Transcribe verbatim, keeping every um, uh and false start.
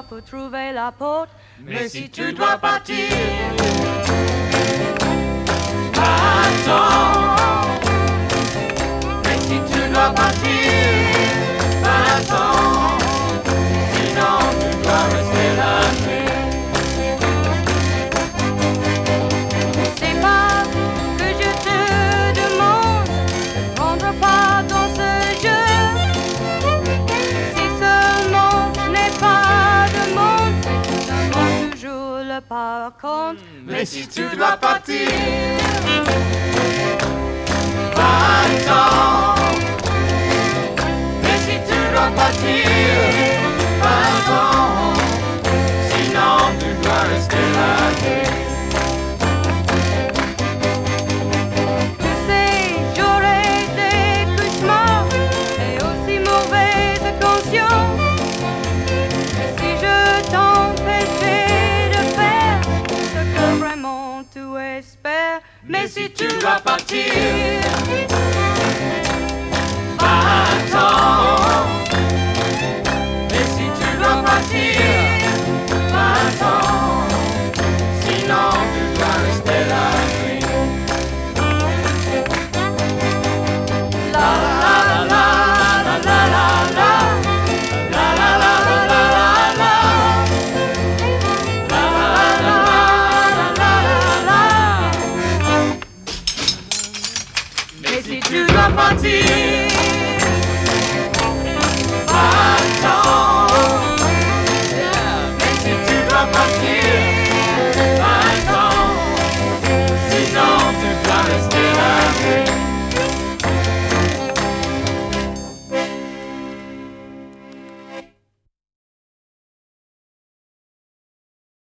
pour trouver la porte. Mais si tu dois partir, attends. Mais si tu dois partir, attends. Sinon tu dois rester la nuit. C'est pas que je te demande de prendre part dans ce jeu. Si seulement je n'ai pas de monde, demande toujours le par contre. Mais si tu dois partir, attends. Mais si tu dois partir, attends. Sinon tu dois rester là. Tu sais, j'aurais des cauchemars et aussi mauvaise conscience. Si je t'empêchais de faire ce que vraiment tu espères. Mais si tu dois partir, attends. Mais si tu dois partir, attends. Sinon tu dois rester la nuit. La la la la la la la la la la la la la la la la. Mais si tu dois partir, attends. Mais si tu dois partir,